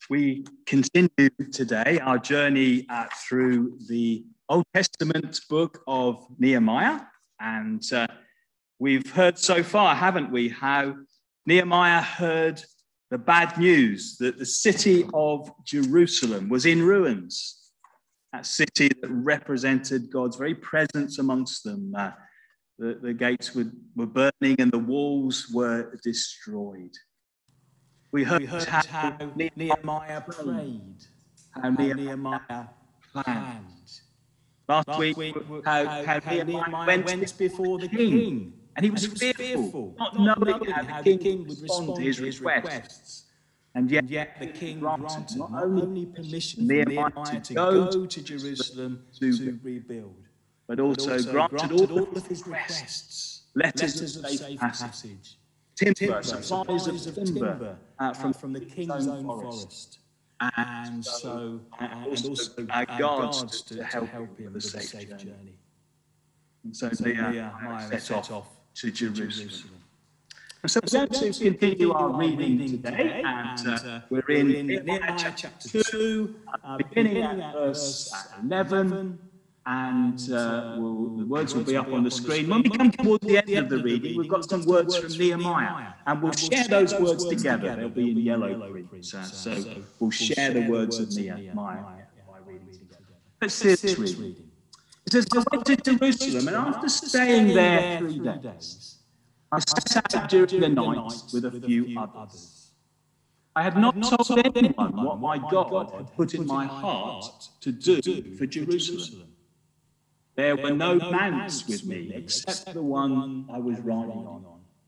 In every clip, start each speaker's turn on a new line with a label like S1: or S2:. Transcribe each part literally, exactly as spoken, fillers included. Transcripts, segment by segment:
S1: We continue today our journey uh, through the Old Testament book of Nehemiah. And uh, we've heard so far, haven't we, how Nehemiah heard the bad news that the city of Jerusalem was in ruins. That city that represented God's very presence amongst them. Uh, the, the gates were, were burning and the walls were destroyed. We heard, we heard how, how Nehemiah prayed, how Nehemiah planned. Last, Last week, week how, how, how, how Nehemiah went, went before the king, king and he was, and he was fearful, fearful, not, not knowing, knowing how, how the king would respond to his requests. requests. And yet, and yet the king granted not only permission for Nehemiah to go to Jerusalem to rebuild, but also granted all of his requests, letters of safe passage, timber, supplies of timber uh, from, from the king's own forest, and so and, and also uh, guards to, to help him with a safe journey. And so Nehemiah set off to Jerusalem. And so we're going to continue our reading today, and uh, we're in Nehemiah chapter two, uh, beginning at verse eleven. And uh, we'll, the words will be up on the screen. When we come towards the end of the reading, we've got some words from Nehemiah, and we'll share those words together. They'll be in yellow print, uh, so we'll share the words of Nehemiah by reading together. Let's see this reading. It says, I went to Jerusalem, and after staying there three days, I set out during the night with a few others. I had not told anyone what my God had put in my heart to do for Jerusalem. There were no mounts with me, except the one I was riding on.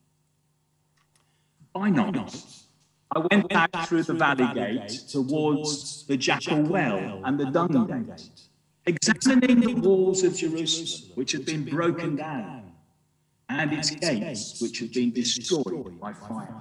S1: By night, I went out through the valley gate towards the Jackal Well and the Dung Gate, examining the walls of Jerusalem, which had been broken down, and its gates, which had been destroyed by fire.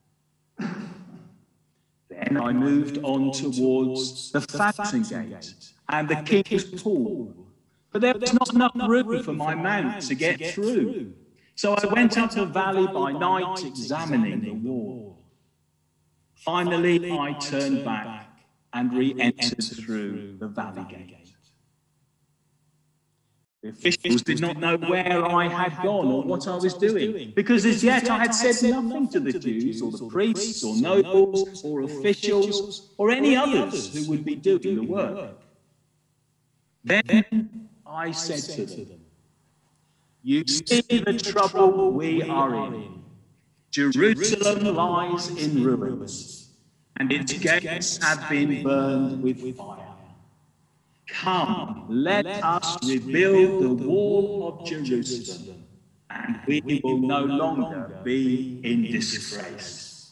S1: Then I moved on towards the Fountain Gate and the King's Pool, but there was not enough room for my mount to get through. So I went up the valley by night, examining the wall. Finally, I turned back and re-entered through the valley gate. The officials did not know where I had gone or what I was doing, because as yet I had said nothing to the Jews or the priests or nobles or officials or any others who would be doing the work. Then I said to them, you see the trouble we are in. Jerusalem lies in ruins, and its gates have been burned with fire. Come, let us rebuild the wall of Jerusalem, and we will no longer be in disgrace.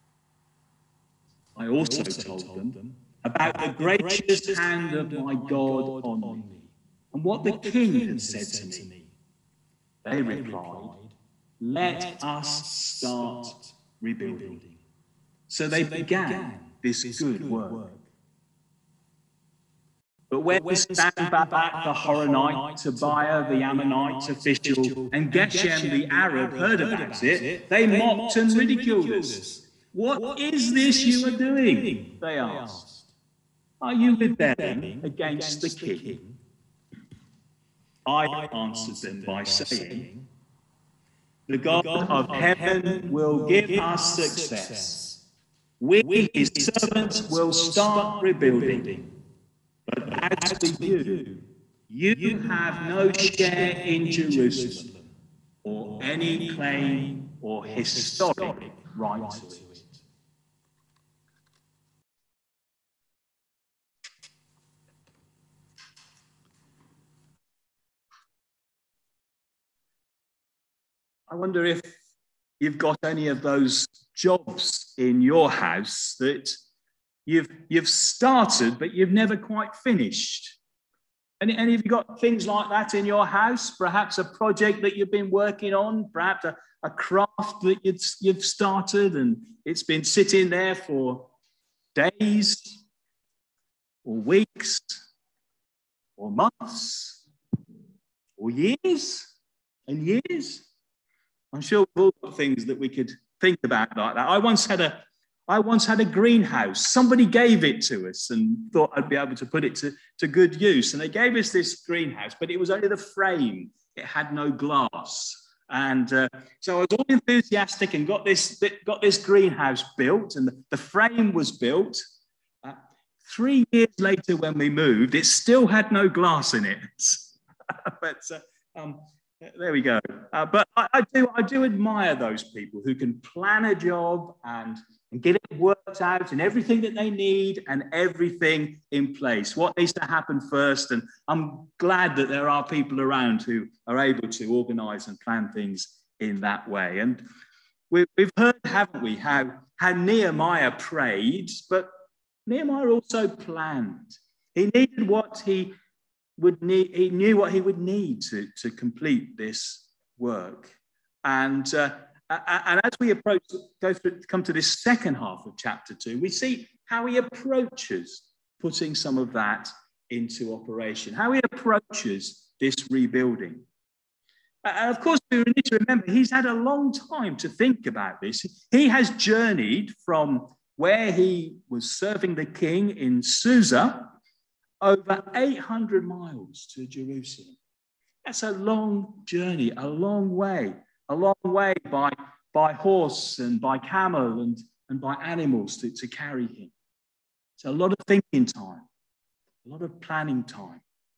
S1: I also told them about the gracious hand of my God on me, and what the king had said to me. They replied, let us start rebuilding. So they began this good work. But when Sanballat the Horonite, Tobiah the Ammonite official, and Geshem the Arab heard about it, they mocked and ridiculed us. What is this you are doing? They asked. Are you rebelling against the king? I answered them by saying, the God of heaven will give us success. We, his servants, will start rebuilding. But as for you, you have no share in Jerusalem, or any claim or historic right to it. I wonder if you've got any of those jobs in your house that you've, you've started, but you've never quite finished. Any, any of you got things like that in your house? Perhaps a project that you've been working on, perhaps a, a craft that you've, you've started and it's been sitting there for days or weeks or months or years and years. I'm sure we've all got things that we could think about like that. I once had a, I once had a greenhouse. Somebody gave it to us and thought I'd be able to put it to, to good use. And they gave us this greenhouse, but it was only the frame. It had no glass. And uh, so I was all enthusiastic and got this, got this greenhouse built, and the, the frame was built. Uh, three years later when we moved, it still had no glass in it. but uh, um, there we go. Uh, but I, I, do, I do admire those people who can plan a job and and get it worked out and everything that they need and everything in place. What needs to happen first? And I'm glad that there are people around who are able to organize and plan things in that way. And we've, we've heard, haven't we, how, how Nehemiah prayed, but Nehemiah also planned. He needed what he would need, he knew what he would need to, to complete this work. And uh, And as we approach, go through, come to this second half of chapter two, we see how he approaches putting some of that into operation, how he approaches this rebuilding. And of course, we need to remember he's had a long time to think about this. He has journeyed from where he was serving the king in Susa over eight hundred miles to Jerusalem. That's a long journey, a long way. A long way by, by horse and by camel and, and by animals to, to carry him. So a lot of thinking time, a lot of planning time.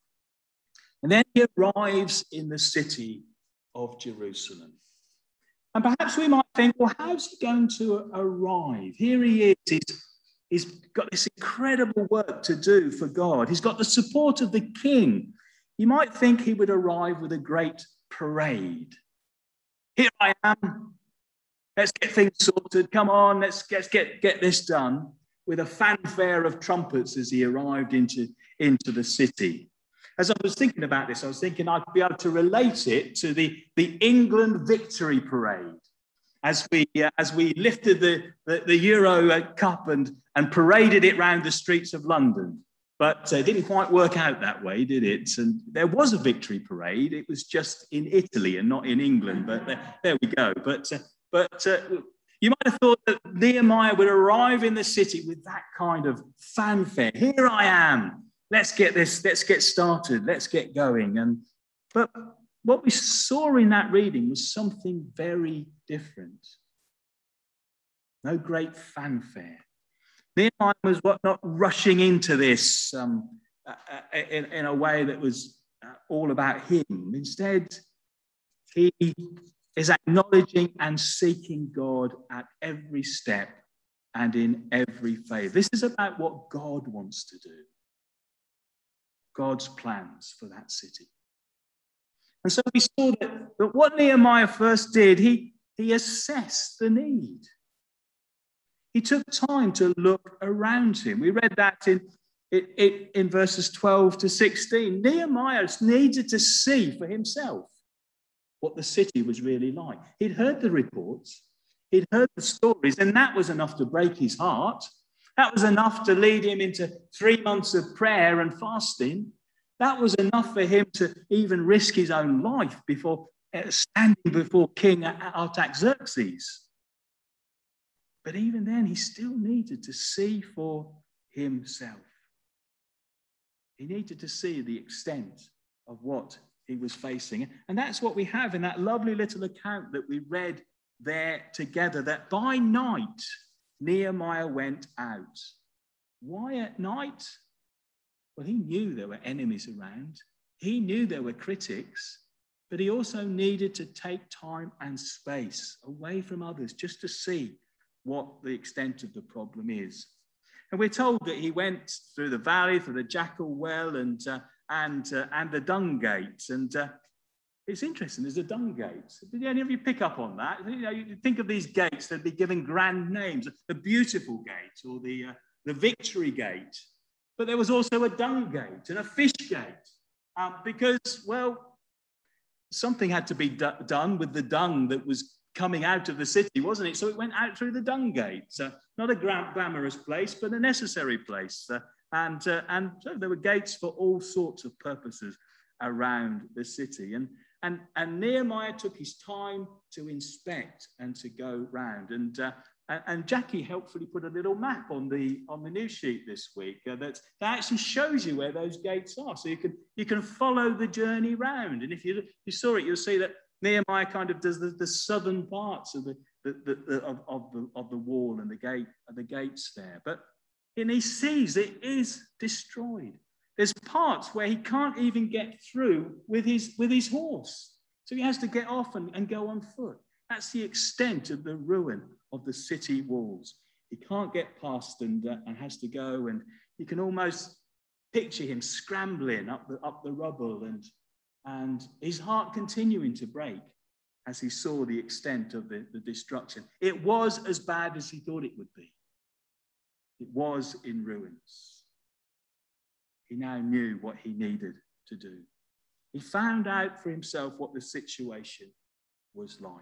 S1: And then he arrives in the city of Jerusalem. And perhaps we might think, well, how's he going to arrive? Here he is. He's, he's got this incredible work to do for God. He's got the support of the king. You might think he would arrive with a great parade. Here I am. Let's get things sorted. Come on, let's, let's get, get this done. With a fanfare of trumpets as he arrived into, into the city. As I was thinking about this, I was thinking I'd be able to relate it to the, the England victory parade. As we, uh, as we lifted the, the, the Euro Cup and, and paraded it round the streets of London. But it uh, didn't quite work out that way, did it? And there was a victory parade. It was just in Italy and not in England. But there, there we go. But, uh, but uh, you might have thought that Nehemiah would arrive in the city with that kind of fanfare. Here I am. Let's get this. Let's get started. Let's get going. And but what we saw in that reading was something very different. No great fanfare. Nehemiah was what, not rushing into this um, uh, in, in a way that was uh, all about him. Instead, he is acknowledging and seeking God at every step and in every phase. This is about what God wants to do, God's plans for that city. And so we saw that, that what Nehemiah first did, he, he assessed the need. He took time to look around him. We read that in, in, in verses twelve to sixteen. Nehemiah needed to see for himself what the city was really like. He'd heard the reports, he'd heard the stories, and that was enough to break his heart. That was enough to lead him into three months of prayer and fasting. That was enough for him to even risk his own life before uh, standing before King Artaxerxes. But even then, he still needed to see for himself. He needed to see the extent of what he was facing. And that's what we have in that lovely little account that we read there together, that by night, Nehemiah went out. Why at night? Well, he knew there were enemies around. He knew there were critics, but he also needed to take time and space away from others just to see what the extent of the problem is. And we're told that he went through the valley, through the Jackal Well and, uh, and, uh, and the Dung Gate. And uh, it's interesting, there's a Dung Gate. Did any of you pick up on that? You know, you think of these gates, they'd be given grand names, the Beautiful Gate or the, uh, the Victory Gate. But there was also a Dung Gate and a Fish Gate um, because, well, something had to be d- done with the dung that was coming out of the city, wasn't it? So it went out through the Dung Gate. Uh, not a glamorous place, but a necessary place. Uh, and uh, and so there were gates for all sorts of purposes around the city. And, and, and Nehemiah took his time to inspect and to go round. And uh, And, and Jackie helpfully put a little map on the on the news sheet this week uh, that, that actually shows you where those gates are. So you can you can follow the journey round. And if you you saw it, you'll see that Nehemiah kind of does the, the southern parts of the, the, the, the of, of the of the wall and the gate and the gates there. But and he sees it is destroyed. There's parts where he can't even get through with his with his horse. So he has to get off and, and go on foot. That's the extent of the ruin of the city walls. He can't get past and, uh, and has to go, and you can almost picture him scrambling up the, up the rubble and, and his heart continuing to break as he saw the extent of the, the destruction. It was as bad as he thought it would be. It was in ruins. He now knew what he needed to do. He found out for himself what the situation was like.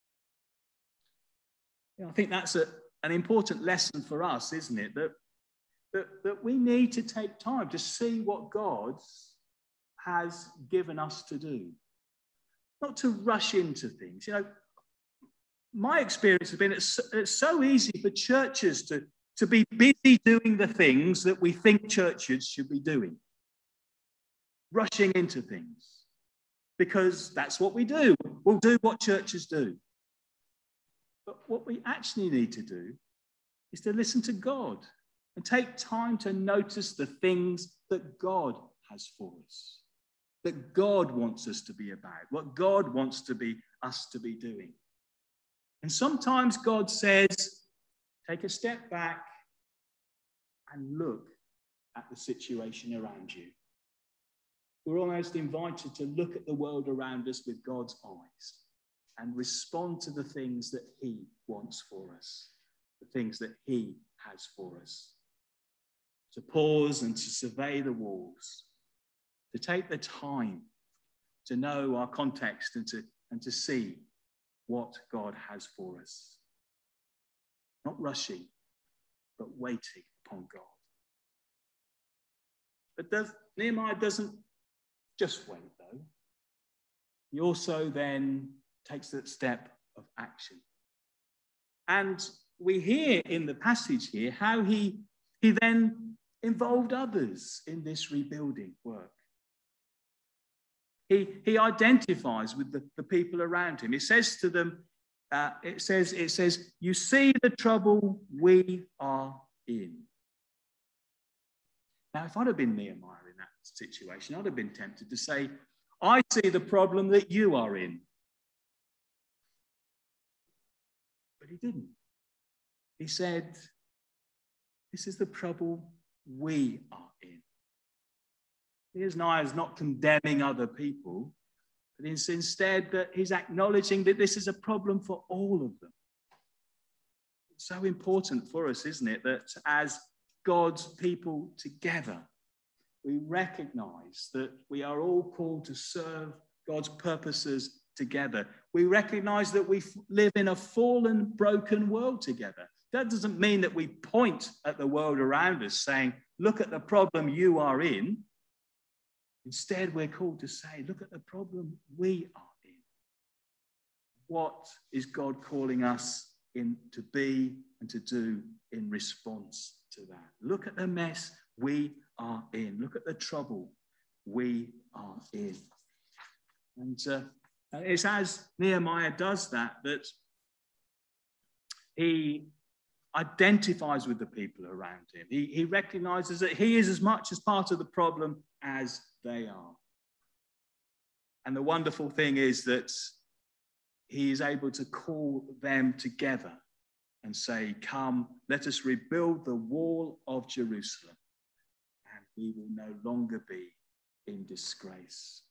S1: You know, I think that's a, an important lesson for us, isn't it? That, that, that we need to take time to see what God has given us to do. Not to rush into things. You know, my experience has been it's, it's so easy for churches to, to be busy doing the things that we think churches should be doing. Rushing into things. Because that's what we do. We'll do what churches do. But what we actually need to do is to listen to God and take time to notice the things that God has for us, that God wants us to be about, what God wants to be us to be doing. And sometimes God says, take a step back and look at the situation around you. We're almost invited to look at the world around us with God's eyes and respond to the things that he wants for us, the things that he has for us. To pause and to survey the walls, to take the time to know our context and to, and to see what God has for us. Not rushing, but waiting upon God. But does, Nehemiah doesn't just wait, though. He also then takes that step of action. And we hear in the passage here how he, he then involved others in this rebuilding work. He, he identifies with the, the people around him. He says to them, uh, it says, it says, you see the trouble we are in. Now, if I'd have been Nehemiah in that situation, I'd have been tempted to say, I see the problem that you are in. But he didn't. He said, this is the trouble we are in. Here's Nehemiah is not condemning other people, but it's instead that he's acknowledging that this is a problem for all of them. It's so important for us, isn't it, that as God's people together, we recognize that we are all called to serve God's purposes together. We recognize that we live in a fallen, broken world together. That doesn't mean that we point at the world around us saying, look at the problem you are in. Instead, we're called to say, look at the problem we are in. What is God calling us in to be and to do in response to that? Look at the mess we are in. Look at the trouble we are in. And uh, it's as Nehemiah does that, that he identifies with the people around him. He, he recognizes that he is as much as part of the problem as they are. And the wonderful thing is that he is able to call them together and say, come, let us rebuild the wall of Jerusalem, and we will no longer be in disgrace.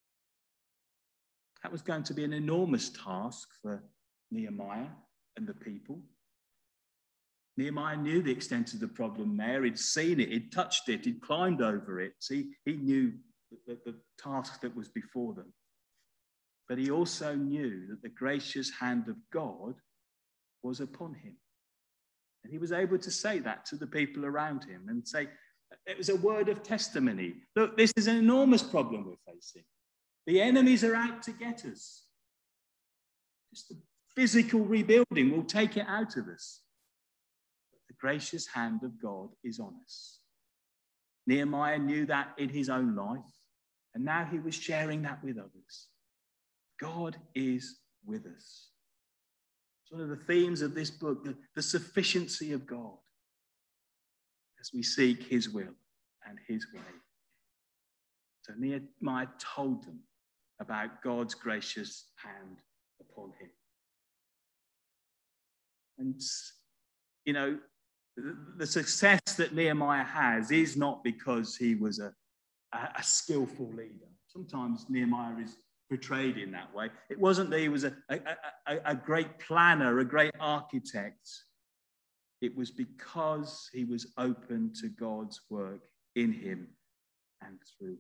S1: That was going to be an enormous task for Nehemiah and the people. Nehemiah knew the extent of the problem there. He'd seen it, he'd touched it, he'd climbed over it. So he, he knew the, the, the task that was before them. But he also knew that the gracious hand of God was upon him. And he was able to say that to the people around him and say, it was a word of testimony. Look, this is an enormous problem we're facing. The enemies are out to get us. Just the physical rebuilding will take it out of us. But the gracious hand of God is on us. Nehemiah knew that in his own life, and now he was sharing that with others. God is with us. It's one of the themes of this book, the, the sufficiency of God as we seek his will and his way. So Nehemiah told them about God's gracious hand upon him. And, you know, the, the success that Nehemiah has is not because he was a, a, a skillful leader. Sometimes Nehemiah is portrayed in that way. It wasn't that he was a, a, a, a great planner, a great architect. It was because he was open to God's work in him and through him.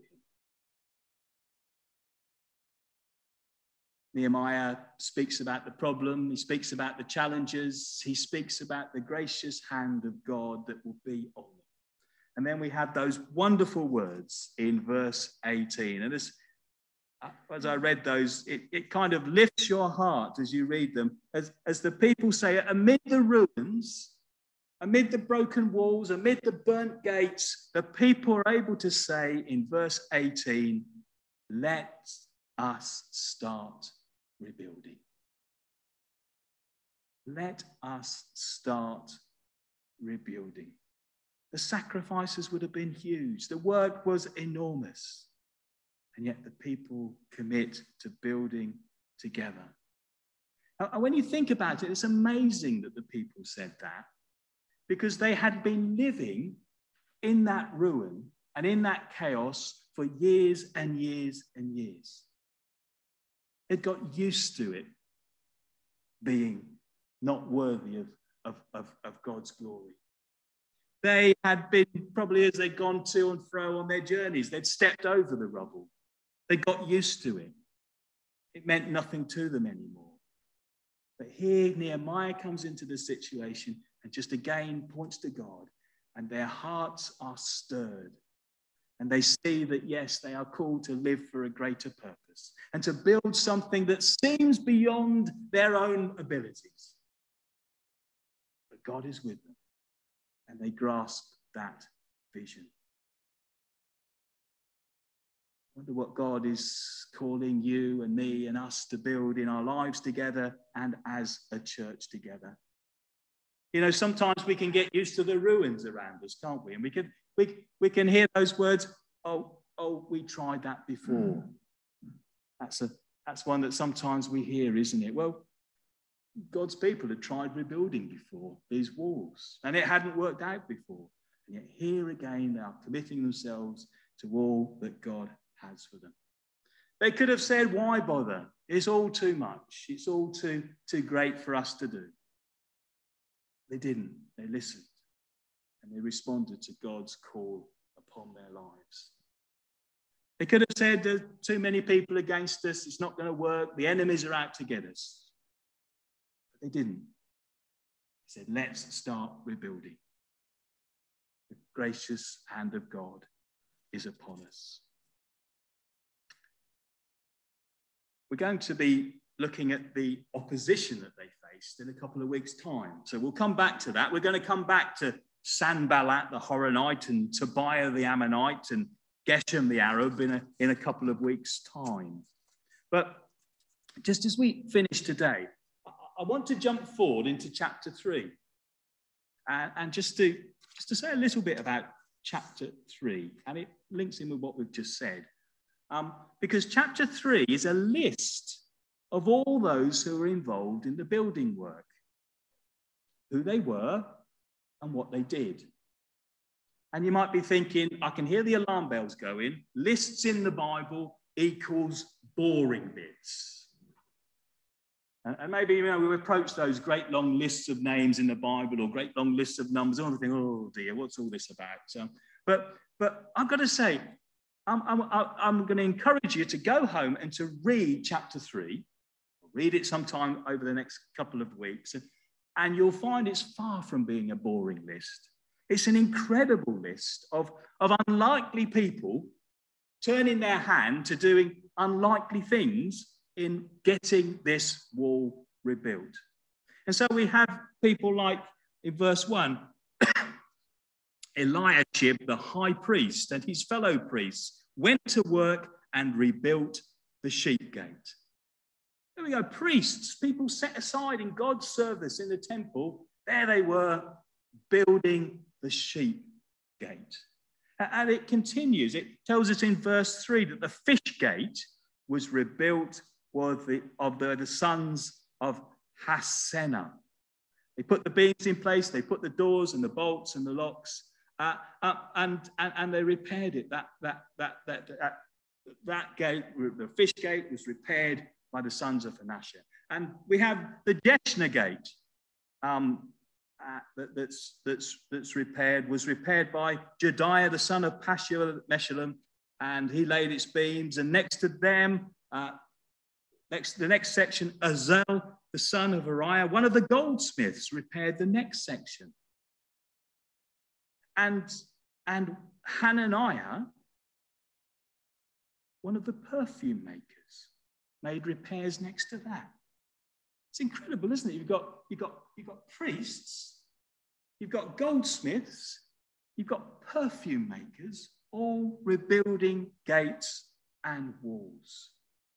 S1: Nehemiah speaks about the problem, he speaks about the challenges, he speaks about the gracious hand of God that will be on them. And then we have those wonderful words in verse eighteen. And as, as I read those, it, it kind of lifts your heart as you read them. As, as the people say, amid the ruins, amid the broken walls, amid the burnt gates, the people are able to say in verse eighteen, let us start rebuilding. Let us start rebuilding. The sacrifices would have been huge. The work was enormous. And yet the people commit to building together. And when you think about it, it's amazing that the people said that, because they had been living in that ruin and in that chaos for years and years and years. They'd got used to it being not worthy of, of, of, of God's glory. They had been, probably as they'd gone to and fro on their journeys, they'd stepped over the rubble. They got used to it. It meant nothing to them anymore. But here Nehemiah comes into the situation and just again points to God, and their hearts are stirred. And they see that, yes, they are called to live for a greater purpose and to build something that seems beyond their own abilities. But God is with them, and they grasp that vision. I wonder what God is calling you and me and us to build in our lives together and as a church together. You know, sometimes we can get used to the ruins around us, can't we? And we can we we can hear those words, oh, oh, we tried that before. That's a that's one that sometimes we hear, isn't it? Well, God's people had tried rebuilding before these walls, and it hadn't worked out before. And yet here again, they are committing themselves to all that God has for them. They could have said, why bother? It's all too much. It's all too, too great for us to do. They didn't. They listened, and they responded to God's call upon their lives. They could have said, there's too many people against us. It's not going to work. The enemies are out to get us. But they didn't. They said, let's start rebuilding. The gracious hand of God is upon us. We're going to be looking at the opposition that they faced in a couple of weeks' time. So we'll come back to that. We're going to come back to Sanballat the Horonite and Tobiah the Ammonite and Geshem the Arab in a, in a couple of weeks' time. But just as we finish today, I, I want to jump forward into chapter three. And, and just, to, just to say a little bit about chapter three, and it links in with what we've just said. Um, because chapter three is a list of all those who were involved in the building work, who they were and what they did. And you might be thinking, I can hear the alarm bells going. Lists in the Bible equals boring bits. And, and maybe, you know, we approach those great long lists of names in the Bible or great long lists of numbers, and we think, oh dear, what's all this about? So, but, but I've got to say, I'm, I'm, I'm going to encourage you to go home and to read chapter three. Read it sometime over the next couple of weeks, and you'll find it's far from being a boring list. It's an incredible list of, of unlikely people turning their hand to doing unlikely things in getting this wall rebuilt. And so we have people like, in verse one, Eliashib, the high priest, and his fellow priests went to work and rebuilt the sheep gate. There we go, priests, people set aside in God's service in the temple. There they were, building the sheep gate. And it continues. It tells us in verse three that the fish gate was rebuilt of the, of the, the sons of Hassenaah. They put the beams in place, they put the doors and the bolts and the locks, uh, uh, and, and, and they repaired it. That, that, that, that, that, that gate, the fish gate, was repaired by the sons of Hanashah. And we have the Jeshna gate um, uh, that, that's, that's, that's repaired, was repaired by Jediah, the son of Meshullam, and he laid its beams. And next to them, uh, next the next section, Azel, the son of Uriah, one of the goldsmiths, repaired the next section. And, and Hananiah, one of the perfume makers, made repairs next to that. It's incredible, isn't it? You've got, you've got, you've got priests, you've got goldsmiths, you've got perfume makers, all rebuilding gates and walls.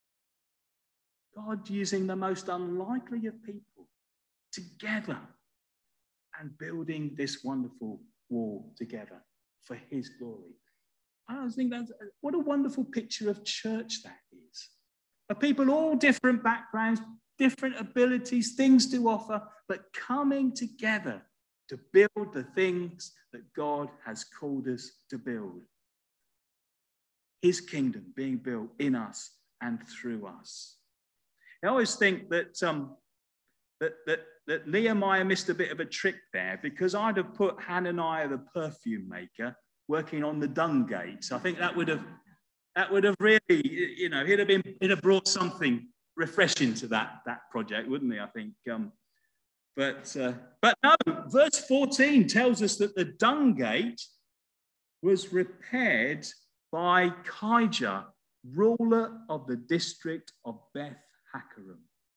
S1: God using the most unlikely of people together and building this wonderful wall together for his glory. I think that's what a wonderful picture of church that is. Of people all different backgrounds, different abilities, things to offer, but coming together to build the things that God has called us to build. His kingdom being built in us and through us. I always think that, um, that, that, that Nehemiah missed a bit of a trick there, because I'd have put Hananiah, the perfume maker, working on the dung gate. I think that would have that would have really, you know, he'd have been he'd have brought something refreshing to that that project, wouldn't he? I think. Um, but uh, but no, verse fourteen tells us that the dung gate was repaired by Kaijah, ruler of the district of Beth Hakkerem.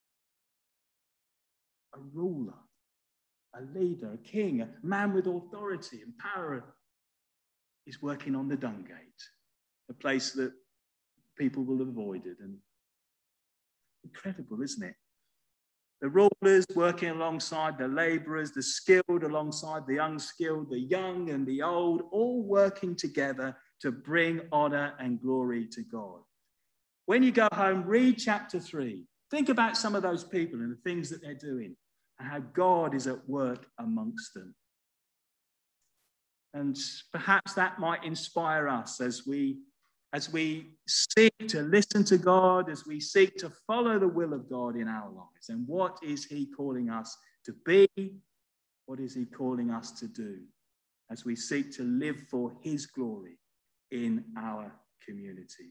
S1: A ruler, a leader, a king, a man with authority and power is working on the dung gate, a place that people will have avoided. And incredible, isn't it? The rulers working alongside the laborers, the skilled alongside the unskilled, the young and the old, all working together to bring honor and glory to God. When you go home, read chapter three. Think about some of those people and the things that they're doing and how God is at work amongst them. And perhaps that might inspire us as we, as we seek to listen to God, as we seek to follow the will of God in our lives. And what is he calling us to be? What is he calling us to do as we seek to live for his glory in our community?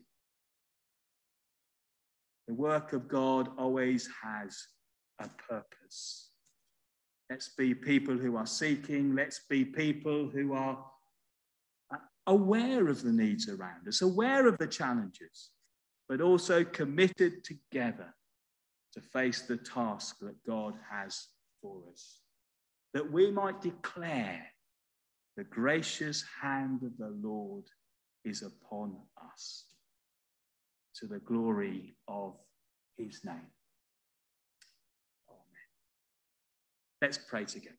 S1: The work of God always has a purpose. Let's be people who are seeking. Let's be people who are aware of the needs around us, aware of the challenges, but also committed together to face the task that God has for us, that we might declare the gracious hand of the Lord is upon us, to the glory of his name. Amen. Let's pray together.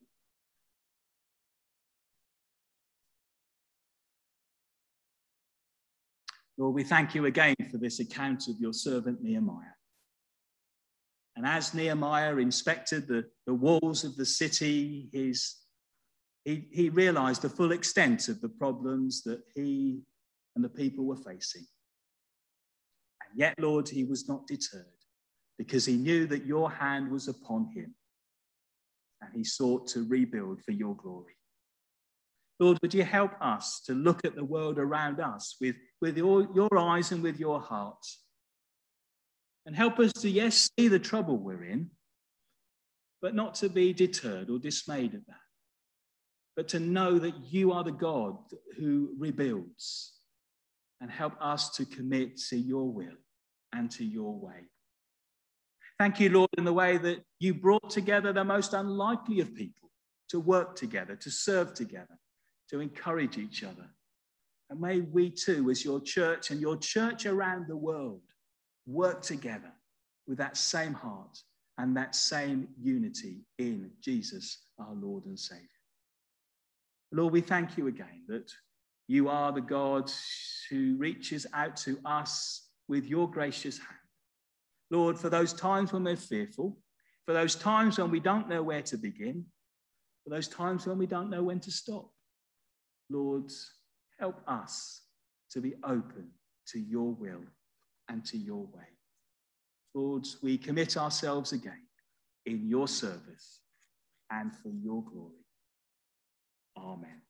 S1: Lord, we thank you again for this account of your servant Nehemiah. And as Nehemiah inspected the, the walls of the city, his, he, he realized the full extent of the problems that he and the people were facing. And yet, Lord, he was not deterred, because he knew that your hand was upon him, and he sought to rebuild for your glory. Lord, would you help us to look at the world around us with, with your, your eyes and with your heart, and help us to, yes, see the trouble we're in, but not to be deterred or dismayed at that, but to know that you are the God who rebuilds, and help us to commit to your will and to your way. Thank you, Lord, in the way that you brought together the most unlikely of people to work together, to serve together, to encourage each other. And may we too, as your church and your church around the world, work together with that same heart and that same unity in Jesus, our Lord and Saviour. Lord, we thank you again that you are the God who reaches out to us with your gracious hand. Lord, for those times when we're fearful, for those times when we don't know where to begin, for those times when we don't know when to stop, Lord, help us to be open to your will and to your way. Lord, we commit ourselves again in your service and for your glory. Amen.